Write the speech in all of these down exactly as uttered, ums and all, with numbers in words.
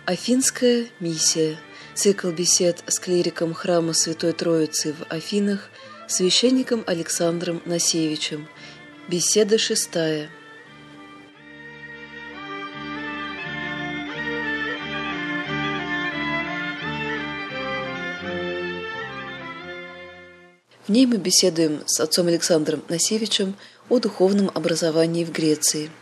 Афинская миссия. Цикл бесед с клириком храма Святой Троицы в Афинах, священником Александром Насевичем. Беседа шестая. В ней мы беседуем с отцом Александром Насевичем о духовном образовании в Греции.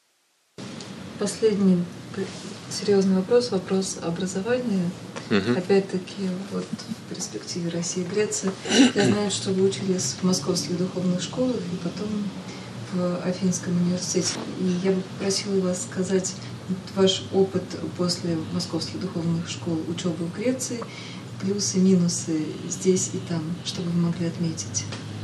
Последний серьезный вопрос, вопрос образования. Угу. Опять-таки, вот в перспективе России и Греции. Я знаю, что вы учились в московских духовных школах и потом в Афинском университете. И я бы просила вас сказать ваш опыт после московских духовных школ, учебы в Греции, плюсы, минусы здесь и там, что вы могли отметить.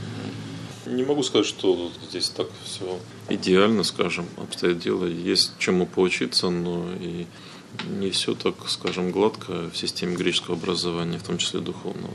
Не могу сказать, что здесь так все идеально, скажем, обстоит дело. Есть чему поучиться, но и не все так, скажем, гладко в системе греческого образования, в том числе духовного.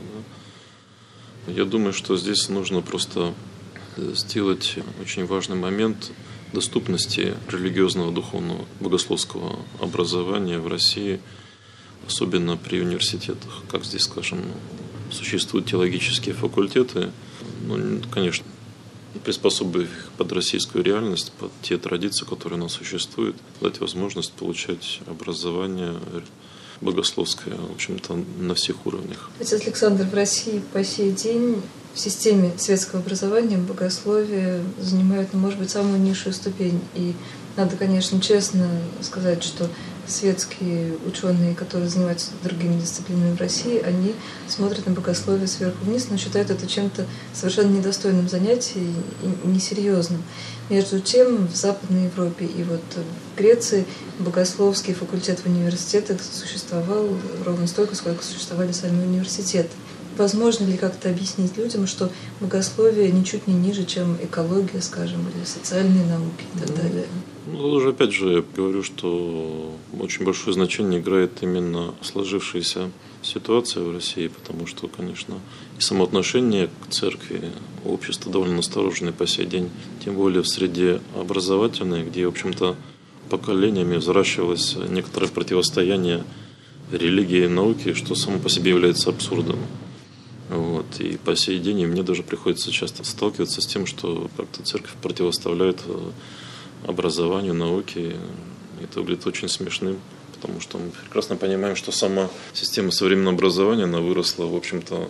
Да. Я думаю, что здесь нужно просто сделать очень важный момент доступности религиозного, духовного, богословского образования в России, особенно при университетах. Как здесь, скажем, существуют теологические факультеты, ну, конечно, приспособив их под российскую реальность, под те традиции, которые у нас существуют, дать возможность получать образование богословское, в общем-то, на всех уровнях. Отец Александр, в России по сей день в системе светского образования богословие занимает, ну, может быть, самую низшую ступень. И надо, конечно, честно сказать, что светские ученые, которые занимаются другими дисциплинами в России, они смотрят на богословие сверху вниз, но считают это чем-то совершенно недостойным занятием и несерьезным. Между тем, в Западной Европе и вот в Греции богословский факультет в университетах существовал ровно столько, сколько существовали сами университеты. Возможно ли как-то объяснить людям, что богословие ничуть не ниже, чем экология, скажем, или социальные науки и так далее? Ну, уже опять же я говорю, что очень большое значение играет именно сложившаяся ситуация в России, потому что, конечно, и самоотношение к церкви, общество довольно настороженное по сей день, тем более в среде образовательной, где, в общем-то, поколениями взращивалось некоторое противостояние религии и науки, что само по себе является абсурдом. Вот. И по сей день мне даже приходится часто сталкиваться с тем, что как-то церковь противоставляет образованию, науке. Это выглядит очень смешным, потому что мы прекрасно понимаем, что сама система современного образования, она выросла, в общем-то,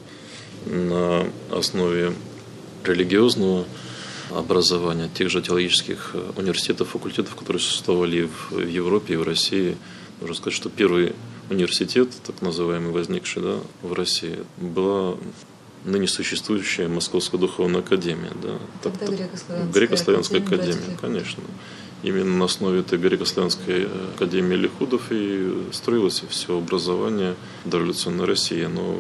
на основе религиозного образования, тех же теологических университетов, факультетов, которые существовали в Европе и в России. Нужно сказать, что первый университет, так называемый, возникший, да, в России, была ныне существующая Московская духовная академия. Да. Тогда греко-славянская, греко-славянская академия, академия, конечно. Именно на основе этой греко-славянской академии Лихудов и строилось все образование в дореволюционной России. Оно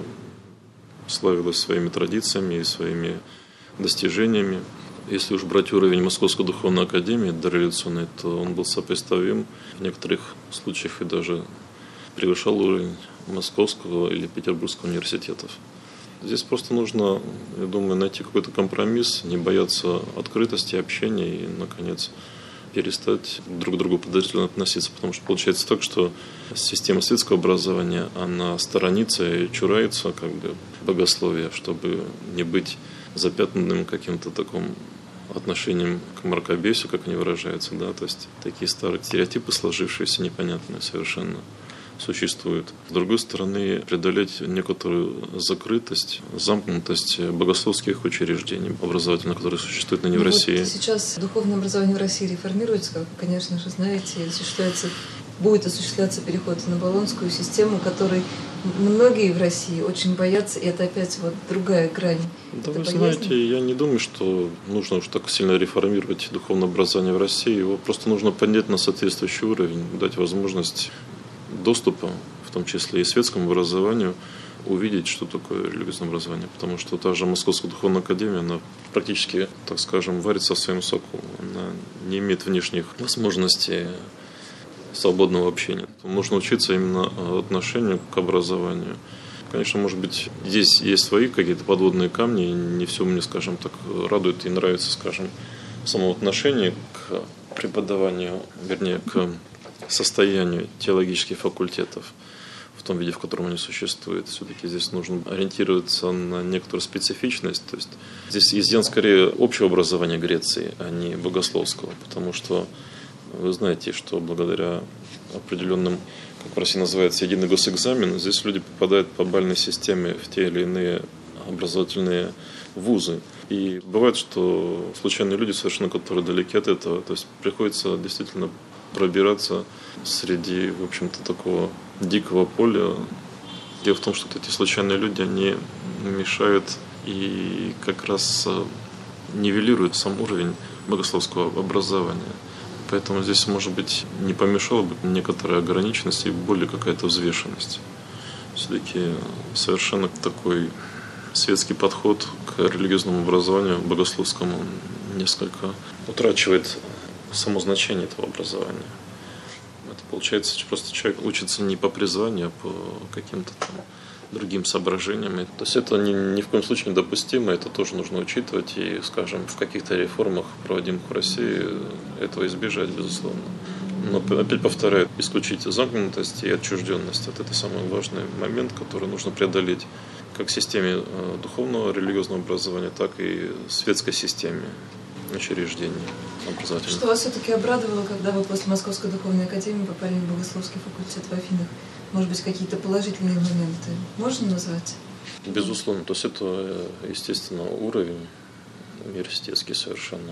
славилось своими традициями и своими достижениями. Если уж брать уровень Московской духовной академии дореволюционной, то он был сопоставим в некоторых случаях и даже превышал уровень Московского или Петербургского университетов. Здесь просто нужно, я думаю, найти какой-то компромисс, не бояться открытости, общения и, наконец, перестать друг к другу подозрительно относиться. Потому что получается так, что система светского образования, она сторонится и чурается как бы богословия, чтобы не быть запятнанным каким-то таким отношением к мракобесию, как они выражаются. Да? То есть такие старые стереотипы, сложившиеся, непонятные совершенно, существует. С другой стороны, преодолеть некоторую закрытость, замкнутость богословских учреждений образовательных, которые существуют ныне в России. Вот сейчас духовное образование в России реформируется, как вы, конечно же, знаете, осуществляется, будет осуществляться переход на Болонскую систему, которой многие в России очень боятся, и это опять вот другая грань. Да, вы знаете, я не думаю, что нужно уж так сильно реформировать духовное образование в России. Его просто нужно поднять на соответствующий уровень, дать возможность доступа, в том числе и светскому образованию, увидеть, что такое религиозное образование. Потому что та же Московская духовная академия, она практически, так скажем, варится в своем соку. Она не имеет внешних возможностей свободного общения. Нужно учиться именно отношению к образованию. Конечно, может быть, здесь есть свои какие-то подводные камни, и не все мне, скажем так, радует и нравится, скажем, само отношение к преподаванию, вернее, к состоянию теологических факультетов в том виде, в котором они существуют. Все-таки здесь нужно ориентироваться на некоторую специфичность. То есть здесь изъян скорее общего образования Греции, а не богословского, потому что вы знаете, что благодаря определенным, как в России называется, единый госэкзамен, здесь люди попадают по бальной системе в те или иные образовательные вузы. И бывает, что случайные люди, совершенно которые далеки от этого, то есть приходится действительно пробираться среди, в общем-то, такого дикого поля. Дело в том, что эти случайные люди, они мешают и как раз нивелируют сам уровень богословского образования. Поэтому здесь, может быть, не помешала бы некоторая ограниченность и более какая-то взвешенность. Все-таки совершенно такой светский подход к религиозному образованию, богословскому, несколько утрачивает само значение этого образования. Это получается, просто человек учится не по призванию, а по каким-то там другим соображениям. То есть это ни, ни в коем случае недопустимо, это тоже нужно учитывать и, скажем, в каких-то реформах, проводимых в России, этого избежать, безусловно. Но, опять повторяю, исключить замкнутость и отчужденность. Это самый важный момент, который нужно преодолеть как в системе духовного религиозного образования, так и в светской системе учреждений образовательных. Что вас все-таки обрадовало, когда вы после Московской духовной академии попали в богословский факультет в Афинах? Может быть, какие-то положительные моменты можно назвать? Безусловно. То есть это, естественно, уровень университетский совершенно.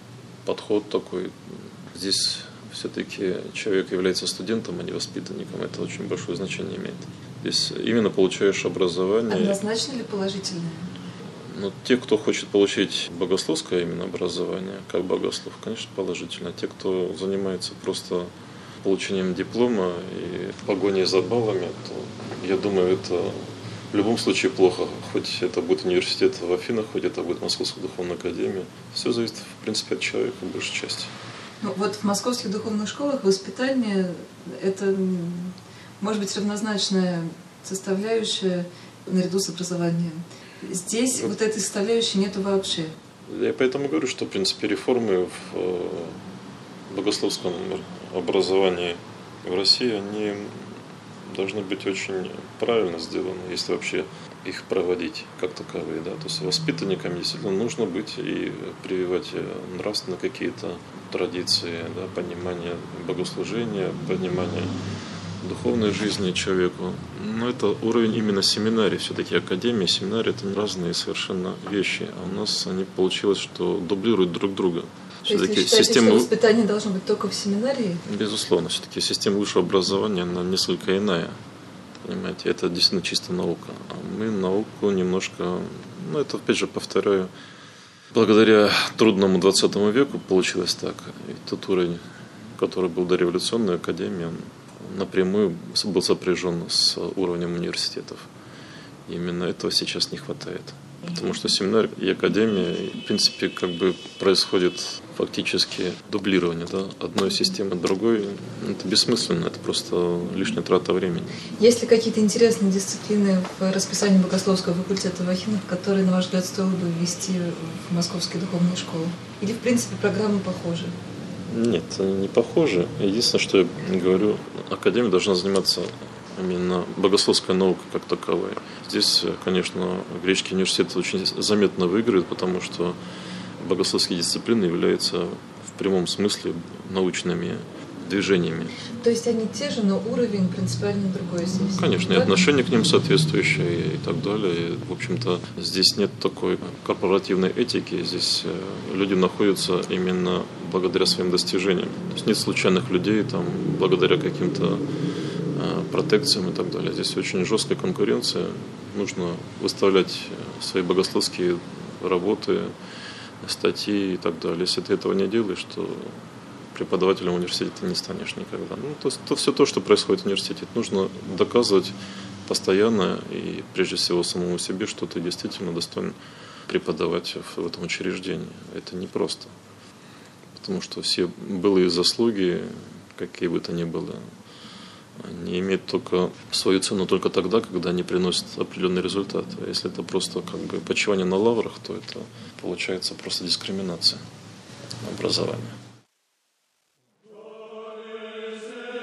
Подход такой. Здесь все-таки человек является студентом, а не воспитанником. Это очень большое значение имеет. Здесь именно получаешь образование. Однозначно ли положительное? Ну, те, кто хочет получить богословское именно образование, как богослов, конечно, положительно. Те, кто занимается просто получением диплома и погоней за баллами, то, я думаю, это в любом случае плохо. Хоть это будет университет в Афинах, хоть это будет Московская духовная академия. Все зависит, в принципе, от человека, в большей части. Ну, вот в московских духовных школах воспитание – это, может быть, равнозначная составляющая наряду с образованием. Здесь вот, вот этой составляющей нету вообще. Я поэтому говорю, что, в принципе, реформы в богословском образовании в России, они должны быть очень правильно сделаны, если вообще их проводить как таковые. Да? То есть воспитанникам действительно нужно быть и прививать нравственно какие-то традиции, да, понимание богослужения, понимание духовной жизни человеку. Но это уровень именно семинарии. Все-таки академия, семинария – это разные совершенно вещи. А у нас они получилось, что дублируют друг друга. То есть вы считаете, система... что воспитание должно быть только в семинарии? Безусловно. Все-таки система высшего образования, она несколько иная. Понимаете, это действительно чисто наука. А мы науку немножко, ну это опять же повторяю, благодаря трудному двадцатому веку получилось так. И тот уровень, который был до революционной академии, он напрямую был сопряжен с уровнем университетов. И именно этого сейчас не хватает. Потому что семинария и академия, в принципе, как бы происходит фактически дублирование, да, одной системы другой. Это бессмысленно, это просто лишняя трата времени. Есть ли какие-то интересные дисциплины в расписании богословского факультета в Афинах, которые, на ваш взгляд, стоило бы ввести в московские духовные школы? Или, в принципе, программы похожи? Нет, они не похожи. Единственное, что я говорю, академия должна заниматься именно богословская наука как таковая. Здесь, конечно, греческий университет очень заметно выигрывает, потому что богословские дисциплины являются в прямом смысле научными движениями. То есть они те же, но уровень принципиально другой здесь? Конечно, и отношение к ним соответствующее и так далее. И, в общем-то, здесь нет такой корпоративной этики. Здесь люди находятся именно благодаря своим достижениям. То есть нет случайных людей, там, благодаря каким-то протекциям и так далее. Здесь очень жесткая конкуренция. Нужно выставлять свои богословские работы, статьи и так далее. Если ты этого не делаешь, то преподавателем в университете ты не станешь никогда. Ну, то есть то, все то, что происходит в университете, нужно доказывать постоянно и прежде всего самому себе, что ты действительно достоин преподавать в, в этом учреждении. Это непросто. Потому что все былые заслуги, какие бы то ни было, они имеют только свою цену только тогда, когда они приносят определенный результат. А если это просто как бы почивание на лаврах, то это получается просто дискриминация образования.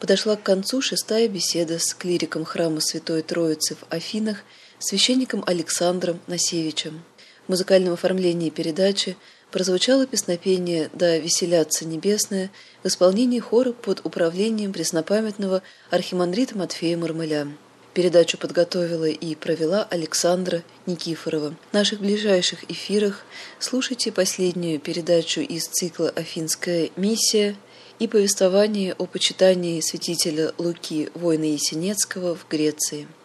Подошла к концу шестая беседа с клириком храма Святой Троицы в Афинах, священником Александром Насевичем. В музыкальном оформлении передачи прозвучало песнопение «Да веселятся небесное» в исполнении хора под управлением преснопамятного архимандрита Матфея Мармыля. Передачу подготовила и провела Александра Никифорова. В наших ближайших эфирах слушайте последнюю передачу из цикла «Афинская миссия» и повествование о почитании святителя Луки воина Есенецкого в Греции.